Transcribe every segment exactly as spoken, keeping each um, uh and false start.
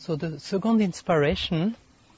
So the second inspiration,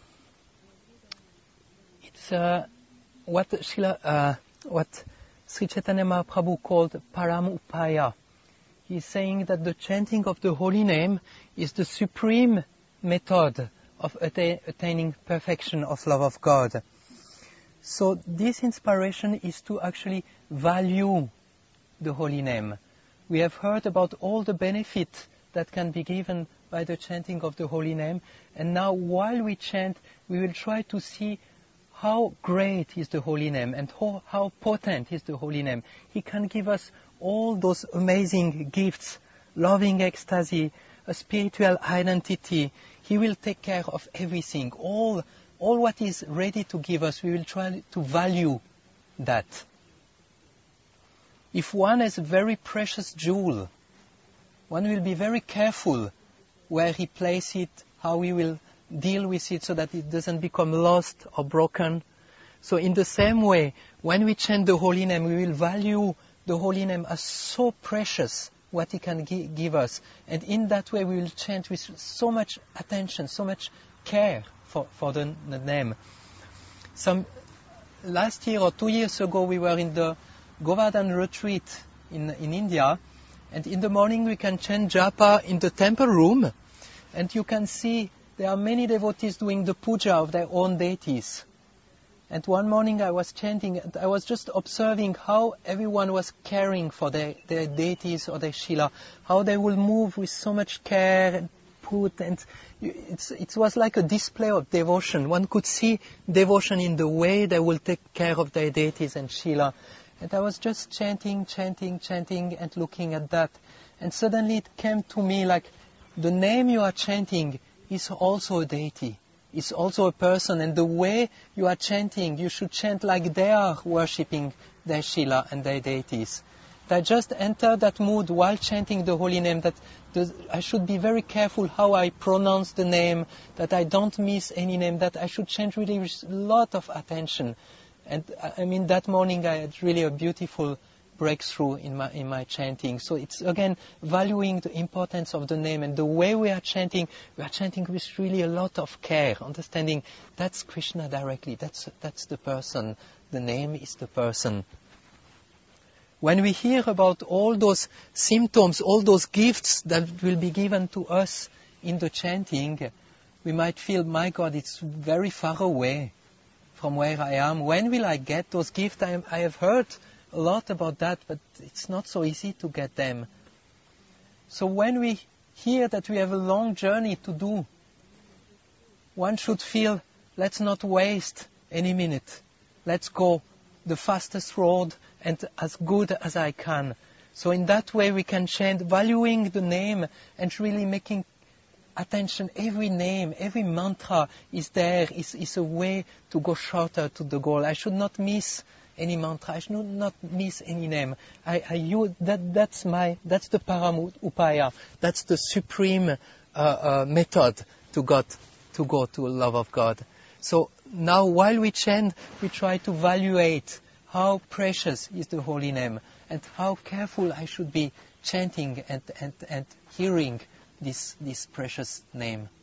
it's uh, what Srila, uh, what Sri Chaitanya Mahaprabhu called Paramupaya. He's saying that the chanting of the holy name is the supreme method of atta- attaining perfection of love of God. So this inspiration is to actually value the holy name. We have heard about all the benefits that can be given by the chanting of the holy name, and now while we chant, we will try to see how great is the holy name and how, how potent is the holy name. He can give us all those amazing gifts, loving ecstasy, a spiritual identity. He will take care of everything. All, all what is ready to give us, we will try to value that. If one has a very precious jewel, one will be very careful where he places it, how he will deal with it so that it doesn't become lost or broken. So in the same way, when we chant the holy name, we will value the holy name as so precious, what it can gi- give us. And in that way, we will chant with so much attention, so much care for, for the, the name. Some last year or two years ago, we were in the Govardhan retreat in, in India. And in the morning, we can chant japa in the temple room. And you can see there are many devotees doing the puja of their own deities. And one morning I was chanting, and I was just observing how everyone was caring for their, their deities or their Shila, how they will move with so much care and put, and it's, it was like a display of devotion. One could see devotion in the way they will take care of their deities and Shila. And I was just chanting, chanting, chanting, and looking at that. And suddenly it came to me like, the name you are chanting is also a deity. It's also a person, and the way you are chanting, you should chant like they are worshipping their Shila and their deities. I just entered that mood while chanting the holy name, that the, I should be very careful how I pronounce the name, that I don't miss any name, that I should chant really with a lot of attention. And I mean, that morning I had really a beautiful breakthrough in my in my chanting. So it's again valuing the importance of the name, and the way we are chanting, we are chanting with really a lot of care, understanding that's Krishna directly, that's that's the person, the name is the person. When we hear about all those symptoms, all those gifts that will be given to us in the chanting, we might feel, my God, it's very far away from where I am. When will I get those gifts? I, I have heard a lot about that, but it's not so easy to get them. So when we hear that we have a long journey to do, one should feel, let's not waste any minute. Let's go the fastest road and as good as I can. So in that way we can chant, valuing the name and really making attention. Every name, every mantra is there, is, is a way to go shorter to the goal. I should not miss any mantra. I should not miss any name. I, I use, that, that's my, that's the Paramupaya. That's the supreme uh, uh, method to God, to go to love of God. So now, while we chant, we try to evaluate how precious is the holy name and how careful I should be chanting and and, and hearing this this precious name.